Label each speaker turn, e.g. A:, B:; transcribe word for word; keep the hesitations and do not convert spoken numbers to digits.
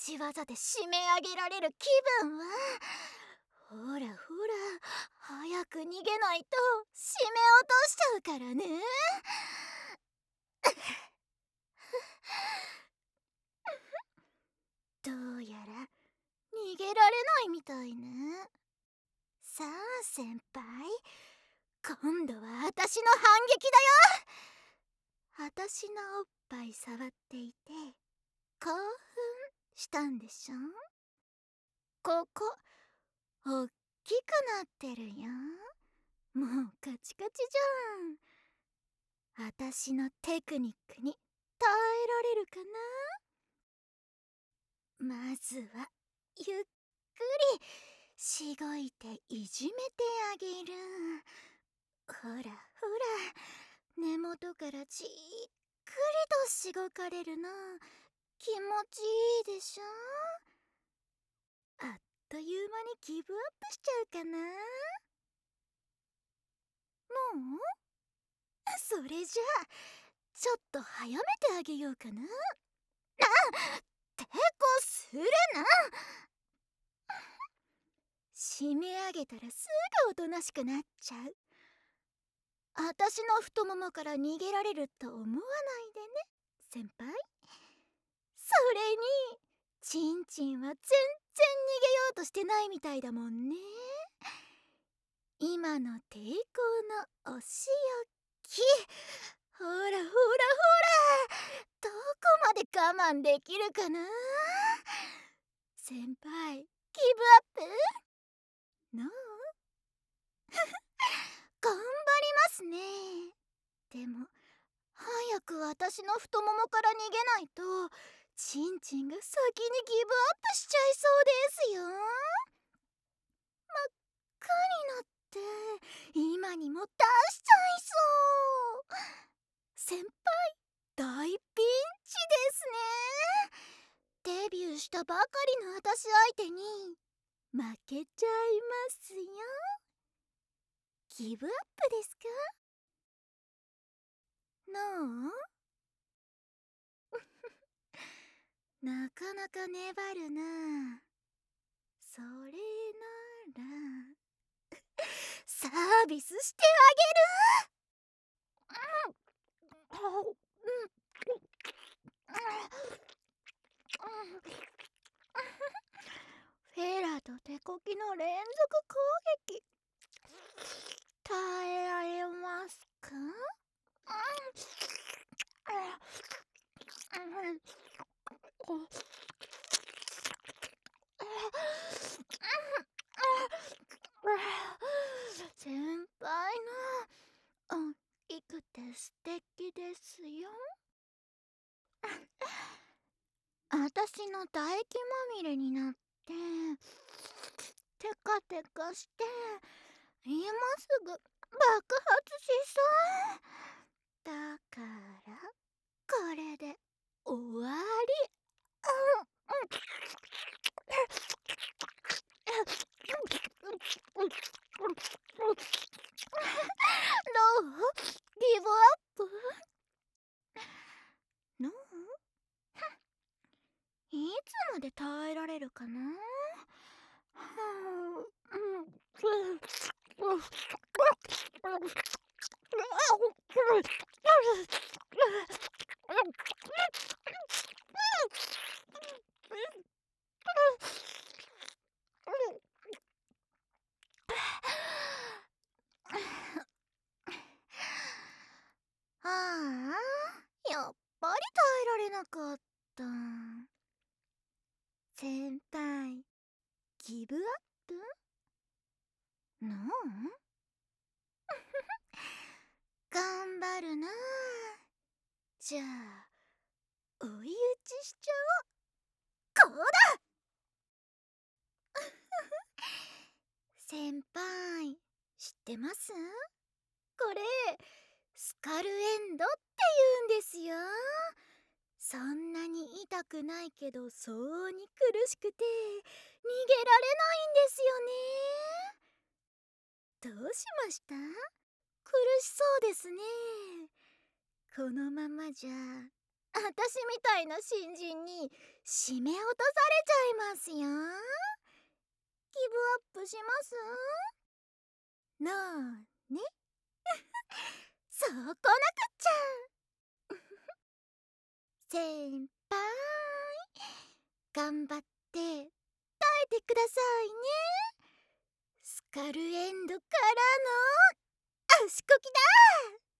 A: じ技で締め上げられる気分は。ほらほら、早く逃げないと締め落としちゃうからね。どうやら逃げられないみたいね。さあ先輩、今度は私の反撃だよ。私のおっぱい触っていて興奮したんでしょ。ここおっきくなってるよ。もうカチカチじゃん。私のテクニックに耐えられるかな。まずはゆっくりしごいていじめてあげる。ほらほら、根元からじっくりとしごかれるの気持ちいいでしょ。あっという間にギブアップしちゃうかな。もうそれじゃあちょっと早めてあげようかな。あ、抵抗するな。締め上げたらすぐおとなしくなっちゃう。あたしの太ももから逃げられると思わないでね、先輩。それにチンチンは全然逃げようとしてないみたいだもんね。今の抵抗のお仕置き、ほらほらほら、どこまで我慢できるかな。先輩、ギブアップ？ノー？頑張りますね。でも早く私の太ももから逃げないとチンチンが先にギブアップしちゃいそうですよ。真っ赤になって今にも出しちゃいそう。先輩、大ピンチですね。デビューしたばかりの私相手に負けちゃいますよ。ギブアップですか？ノー？なかなか粘るな。それならサービスしてあげる。フェラと手こきの連続攻撃、耐えられますか？先輩の大きくて素敵ですよ。あたしの唾液まみれになってテカテカして今すぐ爆発しそう。だからこれで終わり。どう？ギブアップ？ノー？いつまで耐えられるかな。ああ、やっぱり耐えられなかった。先輩、ギブアップ？ノー？頑張るな。じゃあ追い打ちしちゃおう。こうだ。先輩、知ってます？これスカルエンドって言うんですよ。そんなに痛くないけど相応に苦しくて逃げられないんですよね。どうしました？苦しそうですね。このままじゃ私みたいな新人に締め落とされちゃいますよ。ギブアップしますなあね。そうこなくっちゃ。先輩、頑張って耐えてくださいね。スカルエンドからの足こきだ。